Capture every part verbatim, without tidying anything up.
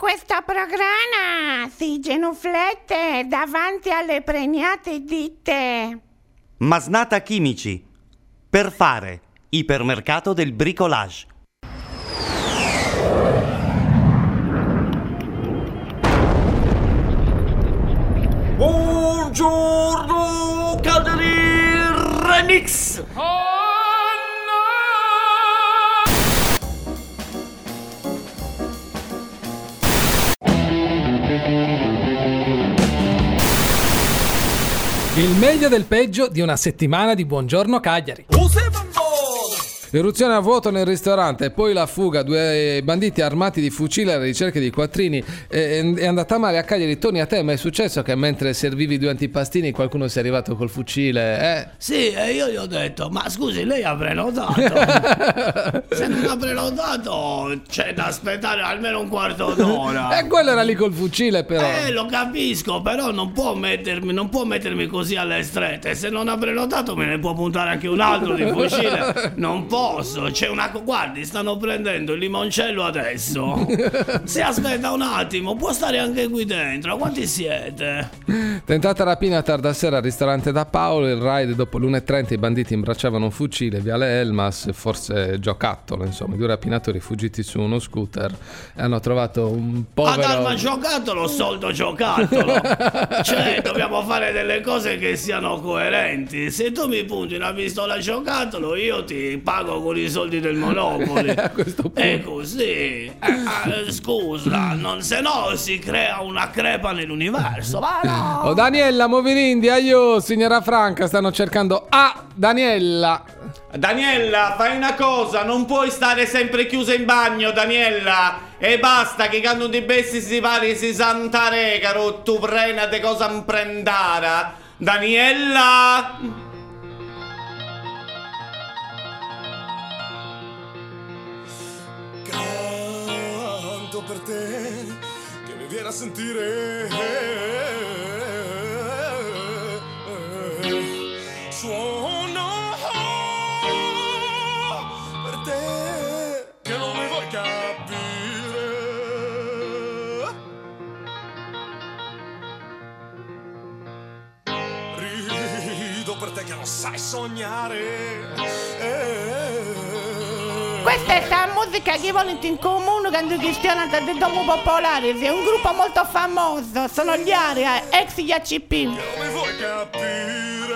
Questo programma si genuflette davanti alle pregnate ditte. Masnata Chimici. Per fare. Ipermercato del bricolage. Buongiorno, Calderi Remix! Il meglio del peggio di una settimana di Buongiorno Cagliari. Eruzione a vuoto nel ristorante e poi la fuga, due banditi armati di fucile alla ricerca di quattrini. È, è andata male a Cagliari. Tony, a te ma è successo che mentre servivi due antipastini qualcuno sia arrivato col fucile? Eh? Sì, e io gli ho detto, ma scusi, lei ha prenotato? Se non ha prenotato c'è da aspettare almeno un quarto d'ora. E quello era lì col fucile però. Eh, lo capisco, però non può mettermi, non può mettermi così alle strette. Se non ha prenotato me ne può puntare anche un altro di fucile. Non può. Posso, c'è una. Guardi, stanno prendendo il limoncello adesso. Si aspetta un attimo, può stare anche qui dentro. Quanti siete? Tentata rapina a tarda sera al ristorante da Paolo. Il raid dopo l'una e trenta. I banditi imbracciavano un fucile, viale Elmas, forse giocattolo. Insomma, i due rapinatori fuggiti su uno scooter e hanno trovato un povero. Ad arma giocattolo, soldo giocattolo. Cioè, dobbiamo fare delle cose che siano coerenti. Se tu mi punti una pistola giocattolo, io ti pago con i soldi del Monopoli. A questo punto. È così. Eh, eh, scusa, non, se no si crea una crepa nell'universo. Ma no. Oh Daniela Movirindi, aio, signora Franca, stanno cercando. Ah, Daniela. Daniela, fai una cosa, non puoi stare sempre chiusa in bagno, Daniela. E basta che quando di bessi si pari si santare, caro, tu prena de cosa imprendara. Daniela. Canto per te che mi viene a sentire, suono per te che non mi vuoi capire, rido per te che non sai sognare. Questa è la musica che volete in comune quando cristiana del domo popolare. È un gruppo molto famoso, sono gli Aria, ex I A C P. Come vuoi capire?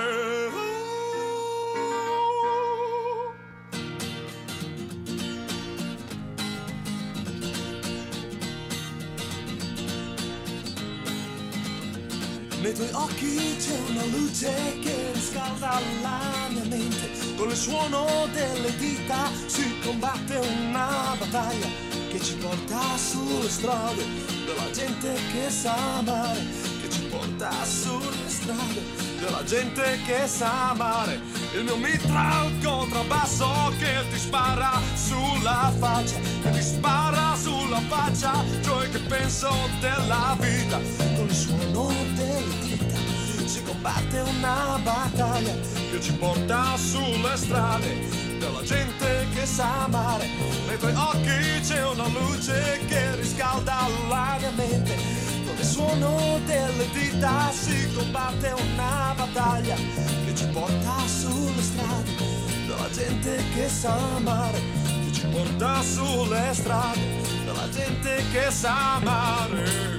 Nei tuoi occhi c'è una luce che riscalda la mia mente. Con il suono delle dita si combatte una battaglia che ci porta sulle strade della gente che sa amare, che ci porta sulle strade della gente che sa amare. Il mio mitra al contrabbasso che ti spara sulla faccia, che ti spara sulla faccia, cioè che penso della vita. Con il suono delle dita si combatte una battaglia che ci porta sulle strade della gente che sa amare. Nei tuoi occhi c'è una luce che riscalda la mia mente. Con il suono delle dita si combatte una battaglia che ci porta sulle strade della gente che sa amare, che ci porta sulle strade della gente che sa amare.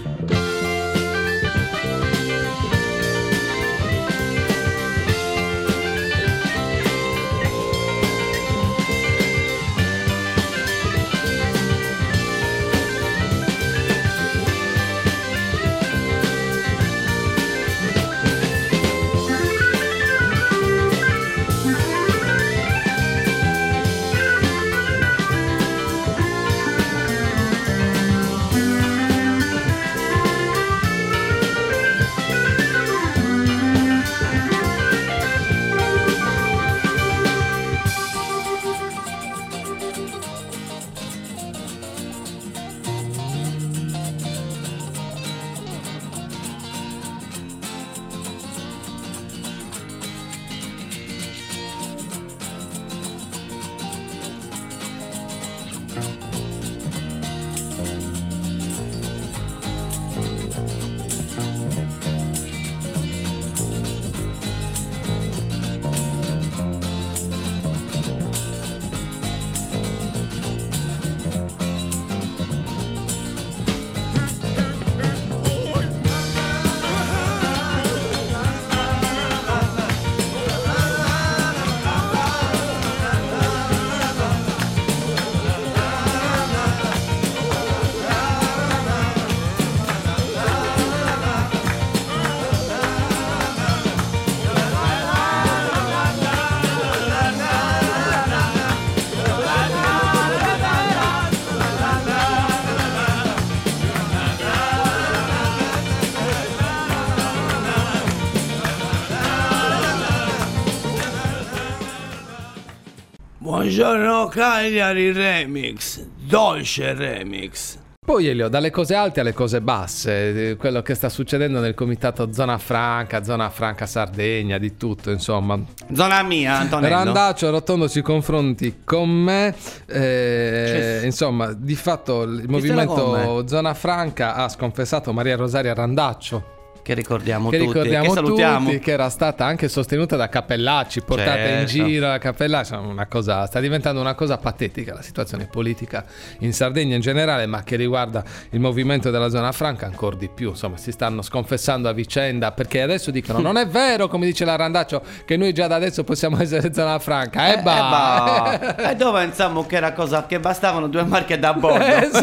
Buongiorno Cagliari Remix, dolce remix. Poi Elio, dalle cose alte alle cose basse, quello che sta succedendo nel comitato Zona Franca, Zona Franca Sardegna, di tutto insomma. Zona mia, Antonello. Randaccio Rotondo si confronti con me, eh, insomma di fatto il movimento Zona Franca ha sconfessato Maria Rosaria Randaccio. Che ricordiamo che tutti, ricordiamo che salutiamo. tutti, che era stata anche sostenuta da Cappellacci, portata certo. in giro a Cappellacci, una cosa, sta diventando una cosa patetica la situazione politica in Sardegna in generale, ma che riguarda il movimento della Zona Franca ancora di più, insomma si stanno sconfessando a vicenda, perché adesso dicono non è vero, come dice la Randaccio, che noi già da adesso possiamo essere Zona Franca, e eh, bah. eh, bah. E dove pensiamo che era cosa, che bastavano due marche da bordo.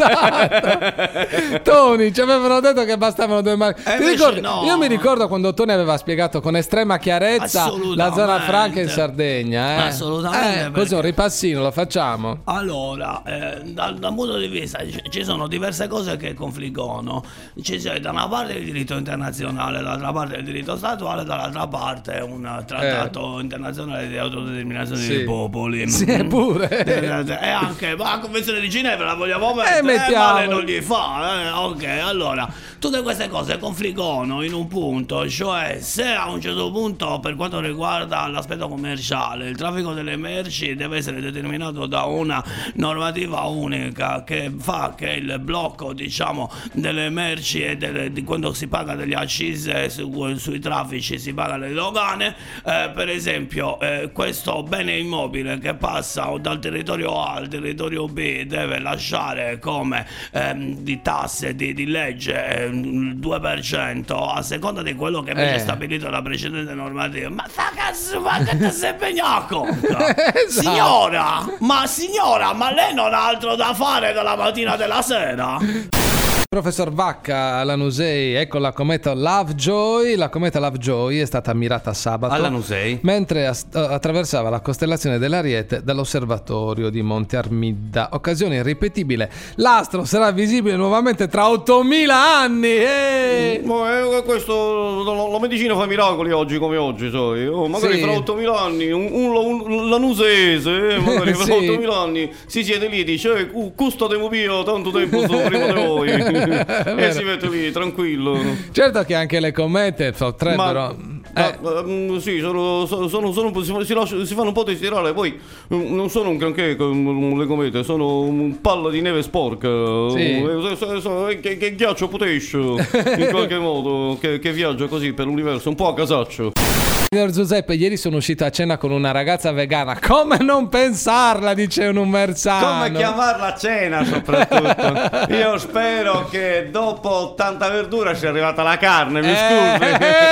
Esatto. Tony, ci avevano detto che bastavano due marche. Eh, Ti ricordi? No. Io mi ricordo quando Tony aveva spiegato con estrema chiarezza la Zona Franca in Sardegna. Eh? Assolutamente. Eh, così un ripassino lo facciamo. Allora, eh, dal, dal punto di vista ci, ci sono diverse cose che confliggono. Ci c'è da una parte il diritto internazionale, dall'altra parte il diritto statuale, dall'altra parte un trattato eh. internazionale di autodeterminazione sì. dei popoli. Sì, pure. E anche ma la Convenzione di Ginevra la vogliamo mettere, eh, mettiamo. male non gli fa. Eh, ok, allora, tutte queste cose confliggono in un punto, cioè se a un certo punto per quanto riguarda l'aspetto commerciale il traffico delle merci deve essere determinato da una normativa unica che fa che il blocco diciamo delle merci e delle, di quando si paga delle accise su, sui traffici si paga le dogane, eh, per esempio eh, questo bene immobile che passa dal territorio A al territorio B deve lasciare come ehm, di tasse di, di legge eh, il due per cento a seconda di quello che invece è eh. stabilito dalla precedente normativa. Ma sta cazzo, ma che te sei pegnaco? Esatto. Signora, ma signora, ma lei non ha altro da fare dalla mattina della sera? Professor Vacca alla Nusei, ecco la cometa Lovejoy. La cometa Lovejoy è stata ammirata sabato alla Nusei mentre as- attraversava la costellazione dell'Ariete dall'osservatorio di Monte Armida. Occasione irripetibile. L'astro sarà visibile nuovamente tra ottomila anni. Eh! Ma eh, questo la, la medicina fa miracoli oggi come oggi, sai. Oh, magari sì. Fra ottomila anni un, un, un lanusese, eh, magari fra sì. ottomila anni si siede lì e dice eh, custode mio tanto tempo sto prima di voi. E si mette lì tranquillo. Certo che anche le comete potrebbero ma, eh. ma, uh, sì sono, sono, sono, sono un po', si, si, lascia, si fanno un po' desiderare. Poi um, non sono un granché um, le comete, sono un palla di neve sporca sì. uh, che, che ghiaccio potescio in qualche modo che, che viaggia così per l'universo un po' a casaccio. Signor Giuseppe, ieri sono uscito a cena con una ragazza vegana. Come non pensarla, dice un umersano. Come chiamarla a cena, soprattutto. Io spero che dopo ottanta verdura sia arrivata la carne. Mi scusi,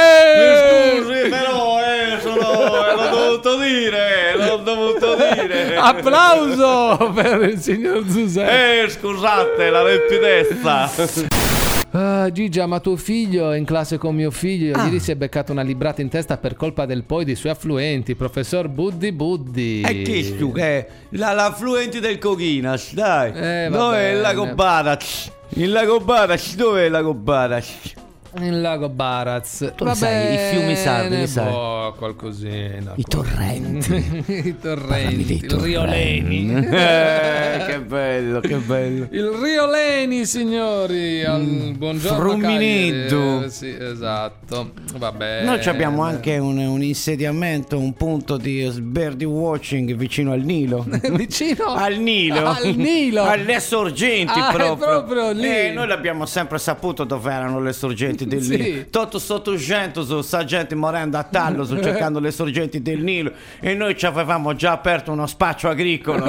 eh, mi scusi, però eh, sono, eh, l'ho dovuto dire, l'ho dovuto dire. Applauso per il signor Giuseppe. Eh, scusate, la rapidezza. Ah, Gigia, ma tuo figlio è in classe con mio figlio. Ah. Ieri si è beccato una librata in testa per colpa del poi dei suoi affluenti, professor Buddi Buddi. E chi stu? Eh, la, l'affluente del Coghinas, dai. Eh, dove è il lago Barac? Il lago Barac, dove è il lago Barac? Il lago Baraz. Tu sai, i fiumi sardi, li sai? Oh, qualcosina. I torrenti. I torrenti. Il Rio Leni. Eh, che bello, che bello. Il Rio Leni, signori. Al... Mm. Buongiorno. Fruminetto. Eh, sì, esatto. Vabbè. Noi abbiamo anche un, un insediamento, un punto di birdie watching vicino al Nilo. Vicino? Al Nilo. Al Nilo. Alle sorgenti ah, proprio. proprio lì. E noi l'abbiamo sempre saputo dove erano le sorgenti del sì. Nilo. Tutto sottogento su sta gente morendo a tallo su cercando le sorgenti del Nilo e noi ci avevamo già aperto uno spaccio agricolo.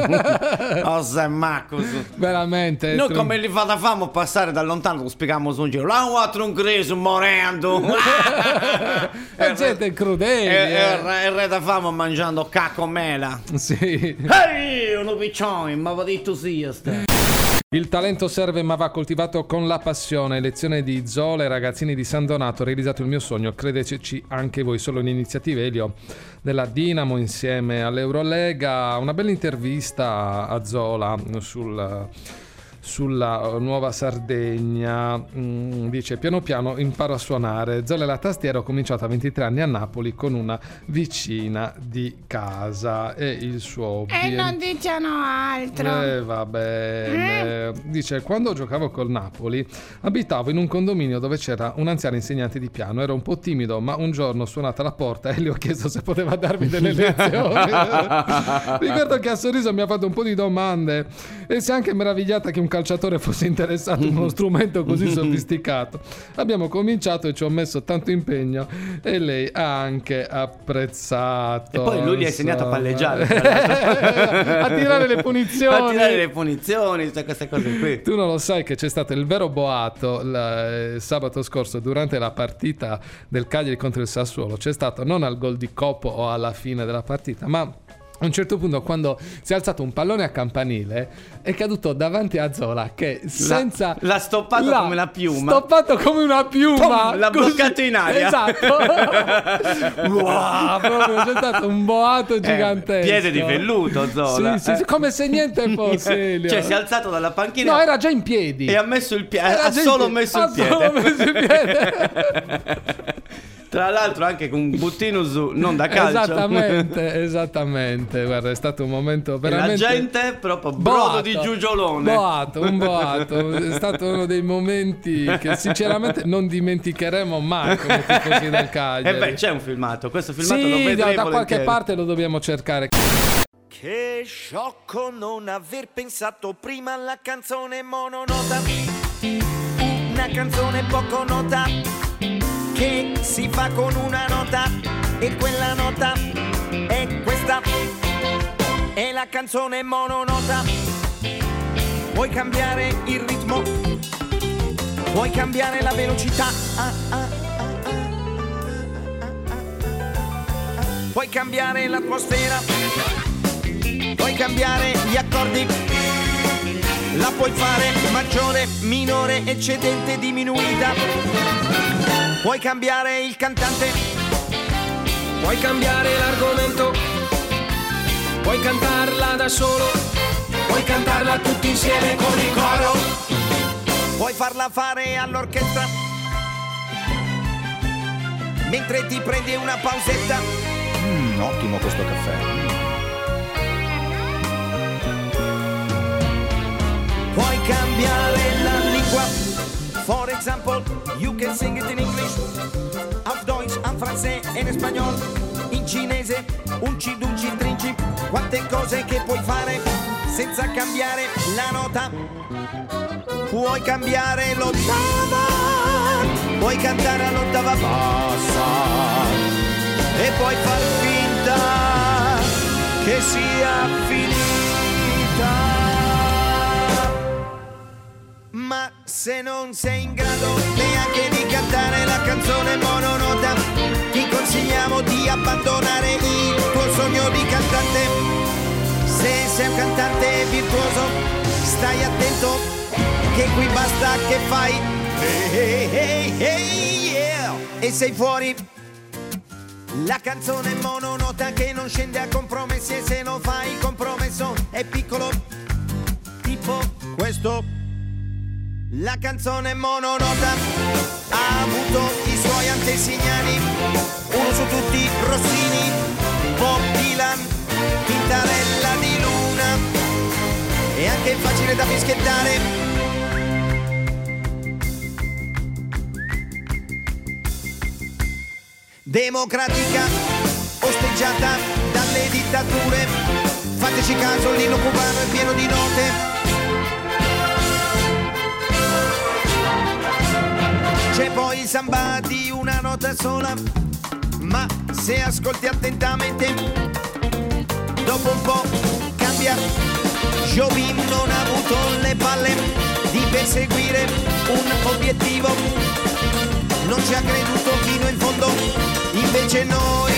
Osa Marcus. Veramente. Noi come li facciamo passare da lontano, lo spieghiamo su un giro. Là un altro inglese morendo. E gente crudele. E il re da famo mangiando cacco mela. Sì. Ehi, uno piccione, ma va detto sia sta. Il talento serve ma va coltivato con la passione. Lezione di Zola e ragazzini di San Donato. Ho realizzato il mio sogno, credeteci anche voi. Solo in iniziative Elio della Dinamo insieme all'Eurolega. Una bella intervista a Zola sul sulla Nuova Sardegna. Mm, dice piano piano imparo a suonare. Zolla la tastiera, ho cominciato a ventitré anni a Napoli con una vicina di casa e il suo E bien- non diciano altro. Eh, va bene. Dice quando giocavo col Napoli abitavo in un condominio dove c'era un anziano insegnante di piano. Ero un po' timido, ma un giorno ho suonato alla porta e le ho chiesto se poteva darmi delle lezioni. Ricordo che a sorriso mi ha fatto un po' di domande e si è anche meravigliata che un calciatore fosse interessato in uno strumento così sofisticato. Abbiamo cominciato e ci ho messo tanto impegno e lei ha anche apprezzato. E poi lui gli ha insegnato a palleggiare, tra a tirare le punizioni. a tirare le punizioni, tutte queste cose qui. Tu non lo sai che c'è stato il vero boato il sabato scorso durante la partita del Cagliari contro il Sassuolo. C'è stato non al gol di Coppo o alla fine della partita, ma a un certo punto, quando si è alzato un pallone a campanile, è caduto davanti a Zola che senza... L'ha stoppato l'ha come una piuma. Stoppato come una piuma. Pum, l'ha così. bloccato in aria. Esatto. Wow, proprio c'è stato un boato gigantesco. Piede di velluto, Zola. Sì, sì, sì, come se niente fosse. Cioè si è alzato dalla panchina. No, era già in piedi. E ha messo il piede. Era Ha già in solo piedi. messo Ha il piede. solo messo il piede. Tra l'altro anche con un buttino su, non da calcio. Esattamente, esattamente. Guarda, è stato un momento E veramente... la gente proprio brodo Boato. di giugiolone. Boato, un boato. È stato uno dei momenti che sinceramente non dimenticheremo mai come tifosi del Cagliari. E beh, c'è un filmato. Questo filmato sì, lo vedrei da, da qualche volentieri. parte lo dobbiamo cercare. Che sciocco non aver pensato prima alla canzone mononota. Una canzone poco nota che si fa con una nota e quella nota è questa. È la canzone mononota. Vuoi cambiare il ritmo? Vuoi cambiare la velocità? Ah, ah, ah, ah, ah, ah, ah. Puoi cambiare l'atmosfera? Puoi cambiare gli accordi? La puoi fare maggiore, minore, eccedente, diminuita. Puoi cambiare il cantante? Puoi cambiare l'argomento, puoi cantarla da solo, puoi cantarla tutti insieme con il coro. Puoi farla fare all'orchestra mentre ti prendi una pausetta. Mm, ottimo questo caffè. Puoi cambiare la lingua. For example, you can sing it in English, auf Deutsch, en francese e in spagnolo, in cinese, unci, dunci, trinci. Quante cose che puoi fare senza cambiare la nota. Puoi cambiare l'ottava, puoi cantare all'ottava bassa e puoi far finta che sia finita. Ma se non sei in grado neanche di cantare la canzone mononota, ti consigliamo di abbandonare il tuo sogno di cantante. Se sei un cantante virtuoso, stai attento che qui basta che fai hey, hey, hey, yeah. E sei fuori. La canzone mononota che non scende a compromessi, e se non fai il compromesso è piccolo, tipo questo. La canzone mononota ha avuto i suoi antesignani, uno su tutti Rossini, Bob Dylan, Tintarella di Luna, e anche facile da fischiettare. Democratica, osteggiata dalle dittature, fateci caso, l'inno cubano è pieno di note. C'è poi il samba di una nota sola, ma se ascolti attentamente, dopo un po' cambia. Jobim non ha avuto le palle di perseguire un obiettivo, non ci ha creduto fino in fondo, invece noi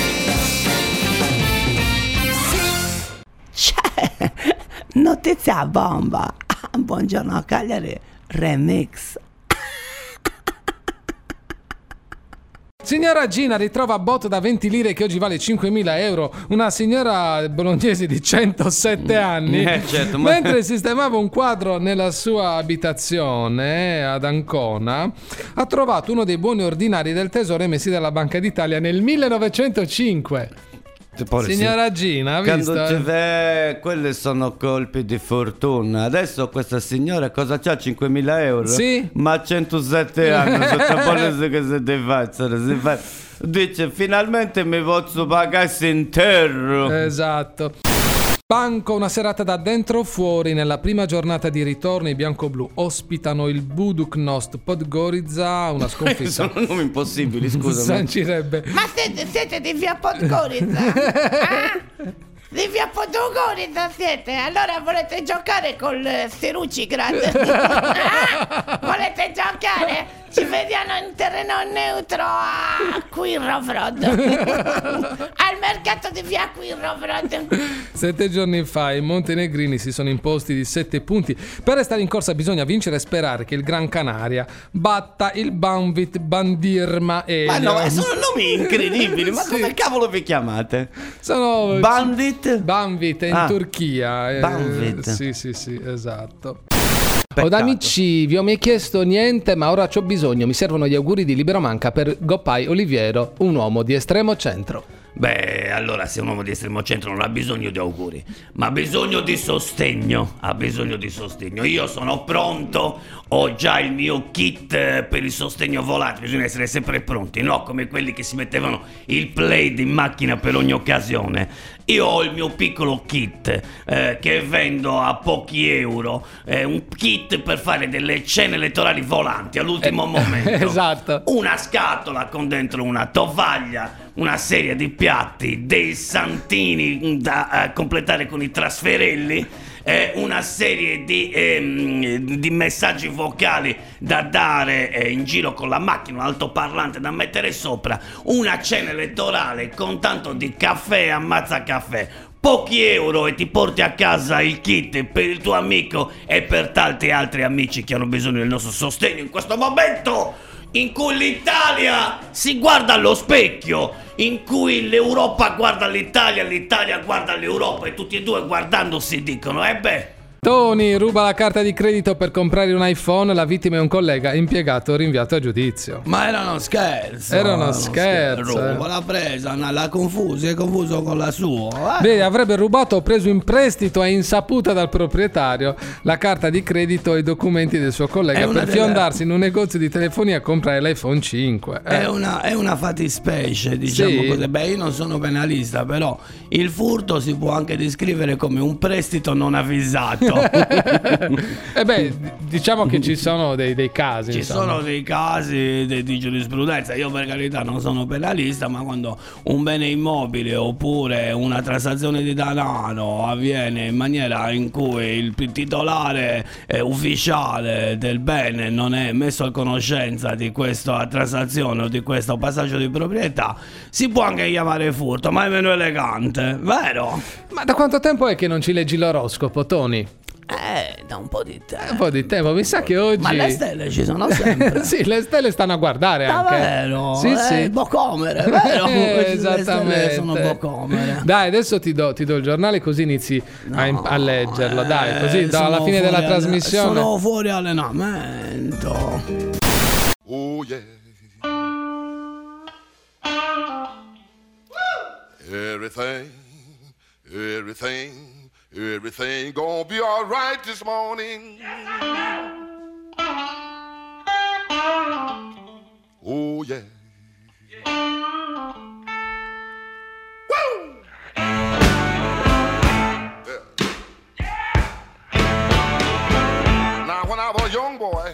sì. C'è notizia bomba. Buongiorno Cagliari Remix. Signora Gina ritrova botto da venti lire che oggi vale cinquemila euro. Una signora bolognese di centosette anni, Eh, certo, ma- mentre sistemava un quadro nella sua abitazione ad Ancona, ha trovato uno dei buoni ordinari del tesoro emessi dalla Banca d'Italia nel millenovecentocinque. Signora Gina, ha visto? Quando ci ve- quelli sono colpi di fortuna. Adesso questa signora cosa c'ha? cinquemila euro? Sì. Ma a centosette anni sottoponesi che si deve fare, si fa- dice finalmente mi posso pagare intero. Esatto. Banco, una serata da dentro o fuori. Nella prima giornata di ritorno i bianco-blu ospitano il Buduknost Podgorica, una sconfitta. Sono nomi impossibili, scusami. Sancirebbe. Ma siete, siete di via Podgorica? Ah? Di via Podgorica siete? Allora volete giocare col Serucigrad? Ah? Volete giocare? Ci vediamo in terreno neutro a Quirrovrod. Al mercato di via Quirrovrod. Sette giorni fa i montenegrini si sono imposti di sette punti. Per restare in corsa bisogna vincere e sperare che il Gran Canaria batta il Banvit Bandirma e Ma no, ma sono nomi incredibili. Ma Sì. come cavolo vi chiamate? Sono Bandit? Banvit è in Ah, Turchia. eh, Banvit. Sì, sì, sì, esatto. Peccato. Od amici, vi ho mai chiesto niente, ma ora c'ho bisogno. Mi servono gli auguri di Libero Manca per Goppai Oliviero, un uomo di estremo centro. Beh, allora se un uomo di estremo centro non ha bisogno di auguri, ma ha bisogno di sostegno, ha bisogno di sostegno. Io sono pronto, ho già il mio kit eh, per il sostegno volante, bisogna essere sempre pronti, no? Come quelli che si mettevano il plaid in macchina per ogni occasione. Io ho il mio piccolo kit eh, che vendo a pochi euro, eh, un kit per fare delle cene elettorali volanti all'ultimo momento. Esatto. Una scatola con dentro una tovaglia, una serie di piatti, dei santini da eh, completare con i trasferelli, eh, una serie di, ehm, di messaggi vocali da dare eh, in giro con la macchina, un altoparlante da mettere sopra, una cena elettorale con tanto di caffè, ammazza caffè. Pochi euro e ti porti a casa il kit per il tuo amico e per tanti altri amici che hanno bisogno del nostro sostegno in questo momento in cui l'Italia si guarda allo specchio, in cui l'Europa guarda l'Italia, l'Italia guarda l'Europa e tutti e due guardandosi dicono eh beh. Tony ruba la carta di credito per comprare un iPhone, la vittima è un collega impiegato rinviato a giudizio. Ma era uno scherzo. Era uno scherzo, eh. Ruba, l'ha presa, l'ha confuso, si è confuso con la sua. Eh. Beh, avrebbe rubato o preso in prestito a insaputa dal proprietario la carta di credito e i documenti del suo È collega una per delle- fiondarsi in un negozio di telefonia a comprare l'iPhone cinque. Eh. È una, è una fattispecie, diciamo Sì. così. Beh, io non sono penalista, però il furto si può anche descrivere come un prestito non avvisato. E beh, diciamo che ci sono dei, dei casi. Ci insomma. sono dei casi de- di giurisprudenza. Io per carità non sono penalista, ma quando un bene immobile oppure una transazione di denaro avviene in maniera in cui il p- titolare eh, ufficiale del bene non è messo a conoscenza di questa transazione o di questo passaggio di proprietà, si può anche chiamare furto, ma è meno elegante, vero? Ma da quanto tempo è che non ci leggi l'oroscopo, Tony? Eh, da un po' di tempo. Un po' di tempo, mi sa che oggi... Ma le stelle ci sono sempre. Sì, le stelle stanno a guardare anche. Davvero? Sì, eh, sì. Bocomere, vero? Eh, Le stelle esattamente. sono bocomere. Dai, adesso ti do, ti do il giornale così inizi a, No, a leggerlo. Dai, così eh, da- alla sono fine della fuori alle- trasmissione. Sono fuori allenamento. Oh yeah. Everything, everything, everything gonna be all right this morning. Oh yeah. Woo! Yeah. Now when I was a young boy,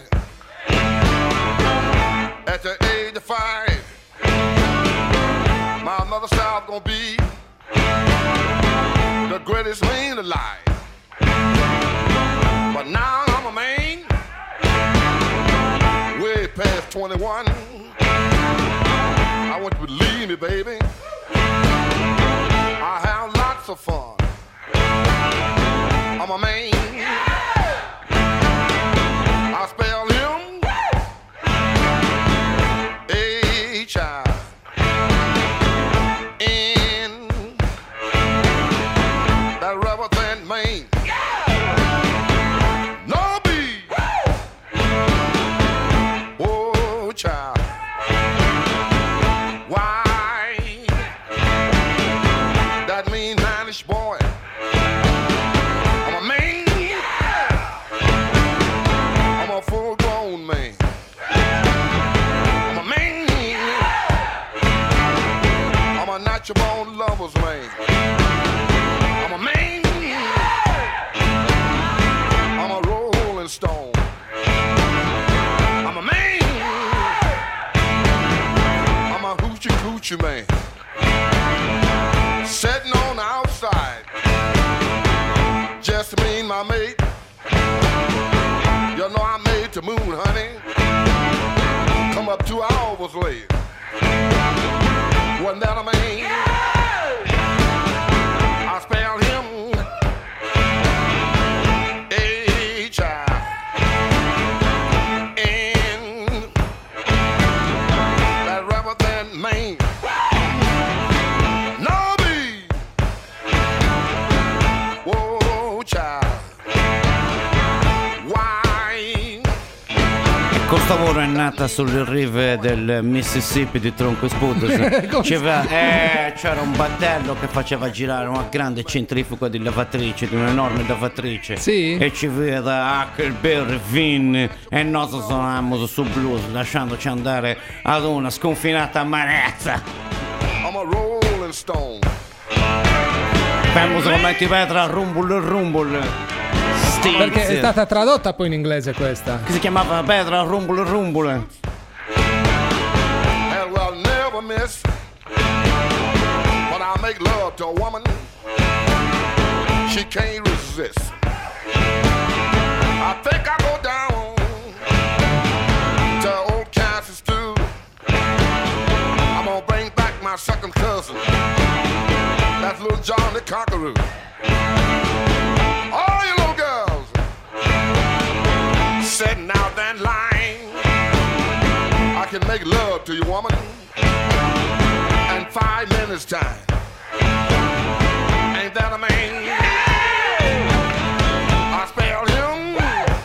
at the age of five, my mother said I was gonna be the greatest man alive. But now I'm a man, way past twenty-one. I want you to believe me, baby. I have lots of fun. I'm a man. I spell him H I got your own lover's lane. I'm a man. I'm a rolling stone. I'm a man. I'm a hoochie coochie man. Sitting on the outside, just me and my mate. You know I made the moon, honey. Come up two hours late. Wasn't that a man? I spelled him H I N. That rather than man. No me. Whoa, child. Questo lavoro è nata sulle rive del Mississippi di Tronco e Sputus. C'era, eh, c'era un battello che faceva girare una grande centrifuga di lavatrice, di un'enorme lavatrice. Sì. E ci veda Huckleberry Finn e noi suonavamo su blues, lasciandoci andare ad una sconfinata amarezza. I'm a rolling stone. Famose come ti vedrà Rumble Rumble. Perché è stata tradotta poi in inglese questa. Che si chiamava Petra Rumble Rumble. And we'll never miss when I make love to a woman she can't resist. I think I go down to old Kansas stew. I'm gonna bring back my second cousin. That's little John the Conqueror. All you little girls sitting out that line, I can make love to you, woman, in five minutes time. Ain't that a man? I spelled him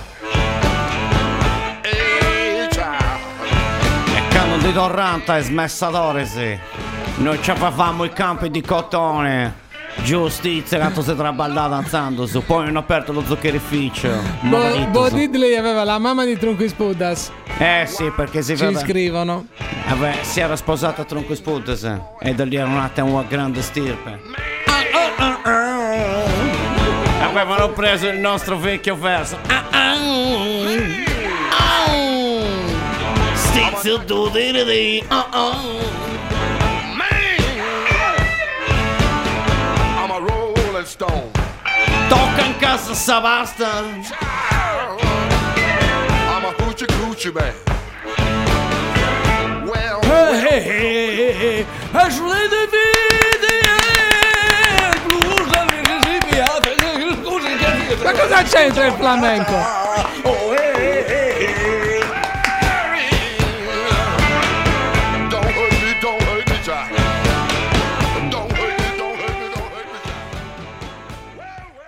H-I. E canno di Torranta e smessadore, sì. Noi ci avevamo i campi di cotone. Giustizia, tanto si traballava danzando su. Poi hanno aperto lo zuccherificio. Bo, Bo Diddley aveva la mamma di Tronco e Spudas. Eh sì, perché si Ci vede. scrivono. Vabbè, si era sposato a Tronco e Spudas. E da lì era nata una grande stirpe. Avevano preso il nostro vecchio verso. Stizio tu di di. Stone. Tocca in casa sta pasta. I'm a hoochie coochie man. Well, Hey, hey, hey, hey, hey, Ma cosa c'entra il flamenco? oh, hey, hey, hey. Don't hurt me, don't hurt me, child. Don't hurt me, don't hurt me, don't hurt me, child.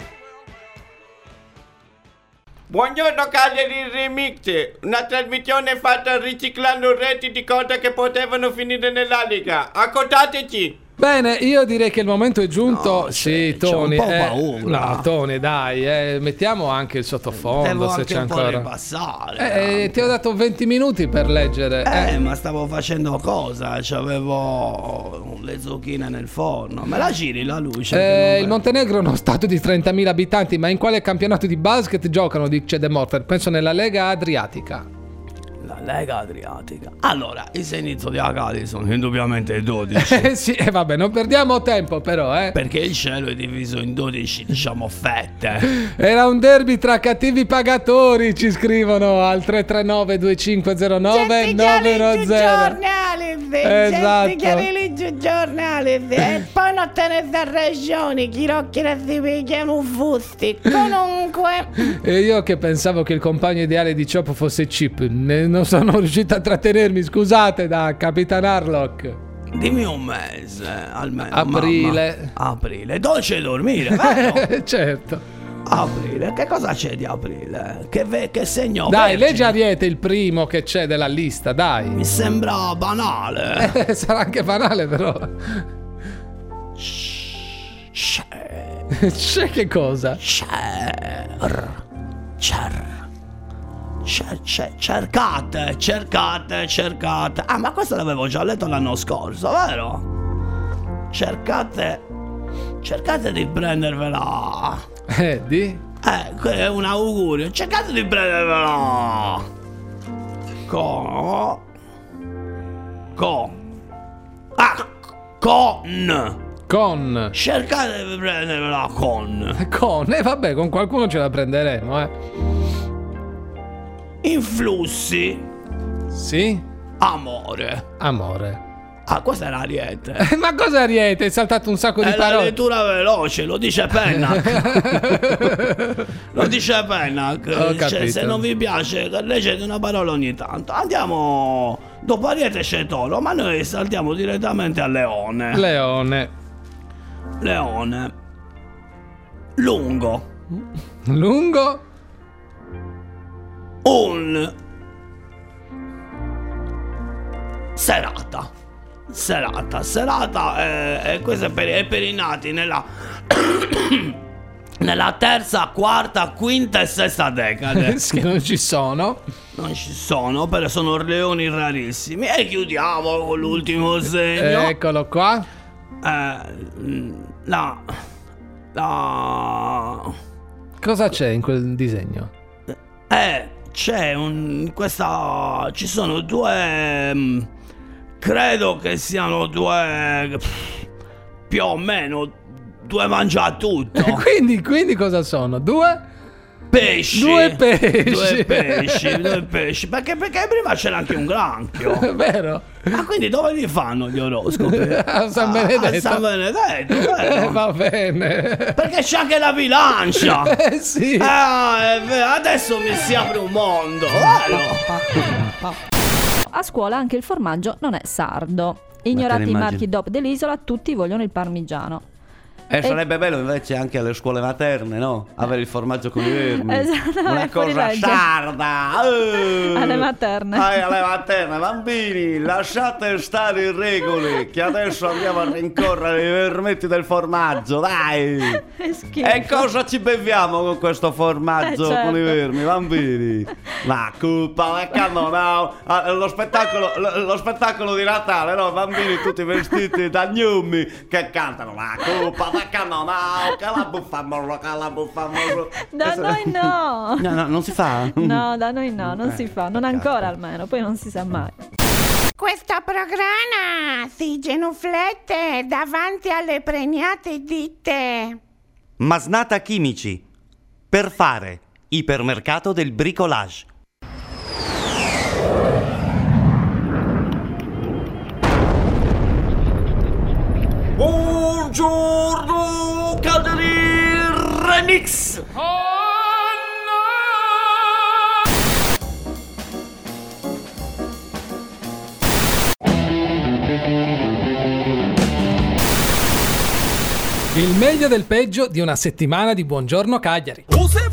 Buongiorno Cagliari Remix, una trasmissione fatta riciclando reti di cose che potevano finire nell'aliga. Accordateci! Bene, io direi che il momento è giunto. No, sì, c'è- c'è Tony. un po' eh, paura. no, Tony, dai, eh, mettiamo anche il sottofondo Devo se anche c'è un po' ancora. ripassare. Eh, ti ho dato venti minuti per leggere. Eh, Eh, ma stavo facendo cosa? C'avevo le zucchine nel forno. Me la giri la luce? che Eh, non il Montenegro è uno stato di trentamila abitanti, ma in quale campionato di basket giocano? Dice De Morfer. Penso nella Lega Adriatica. La Lega Adriatica. Allora, i segni zodiacali sono indubbiamente dodici. Eh sì, e vabbè, non perdiamo tempo però, eh. Perché il cielo è diviso in dodici, diciamo, fette. Era un derby tra cattivi pagatori, ci scrivono al tre tre nove due cinque zero nove nove uno zero. Esatto. giornali e poi non te ne da ragioni, chi rocchi ne si picchiano un fusti. Comunque, E io che pensavo che il compagno ideale di Chop fosse Chip, ne- non sono riuscito a trattenermi, scusate, da Capitan Harlock. Dimmi un mese, almeno. Aprile. mamma. Aprile. Dolce dormire, vero? Certo. Aprile, che cosa c'è di aprile? Che, ve- che segno Dai, vergine? leggi Ariete, il primo che c'è della lista, dai. Mi sembra banale. Eh, sarà anche banale però. C'è. C'è che cosa? Cer. Cer. Cer- cer- cercate, cercate, cercate. Ah, ma questo l'avevo già letto l'anno scorso, vero? cercate, cercate di prendervela. Eh, di? Eh, è un augurio, cercate di prendervela. Con... Con... Ah, con... Con. Cercate di prendervela con. Con. E eh, vabbè, con qualcuno ce la prenderemo, eh. Influssi. Sì? Amore. Amore. Ah, questa è l'Ariete. Eh, ma cosa Ariete? Hai saltato un sacco di è parole. È la lettura veloce, lo dice Pennac. Lo dice Pennac. Cioè, se non vi piace, leggete una parola ogni tanto. Andiamo... Dopo Ariete c'è Toro, ma noi saltiamo direttamente a Leone. Leone. Leone. Lungo. Lungo? Un... Serata. Serata. Serata è, è questo è per, è per i nati nella... nella terza, quarta, quinta e sesta decade. Che non ci sono. Non ci sono, però sono leoni rarissimi. E chiudiamo con l'ultimo segno. Eccolo qua. Eh, la... La... Cosa c'è in quel disegno? Eh, c'è un... questa... Ci sono due... Credo che siano due... Più o meno... Due mangiatutto. quindi, quindi cosa sono? Due? Pesci. Due pesci. Due pesci, due pesci. Perché, perché prima c'era anche un granchio. Vero? Ma quindi dove li fanno gli oroscopi? A San Benedetto. A San Benedetto, eh, va bene. Perché c'è anche la bilancia. Eh sì. Ah, è vero. Adesso mi si apre un mondo. Vero? A scuola anche il formaggio non è sardo. Ignorati i marchi D O P dell'isola, tutti vogliono il parmigiano. E eh, sarebbe bello invece anche alle scuole materne, no? Avere il formaggio con i vermi. Esatto, una cosa sarda. Uh, alle materne. Eh, alle materne, bambini, lasciate stare i regoli, che adesso andiamo a rincorrere i vermetti del formaggio, dai. È schifo. E cosa ci beviamo con questo formaggio, eh, certo. con i vermi, bambini? La cuppa, la cannonau, lo spettacolo, lo, lo spettacolo di Natale, no? Bambini tutti vestiti da gnumi che cantano la cuppa, la cannonau, che la buffamorro, che la buffamorro. Da noi no. No, no, non si fa? No, da noi no, non si fa, non ancora almeno, poi non si sa mai. Questo programma si genuflette davanti alle pregnate ditte. Masnata Chimici. Per fare ipermercato del bricolage. Buongiorno Calderi Remix. Il meglio del peggio di una settimana di Buongiorno Cagliari. Oh,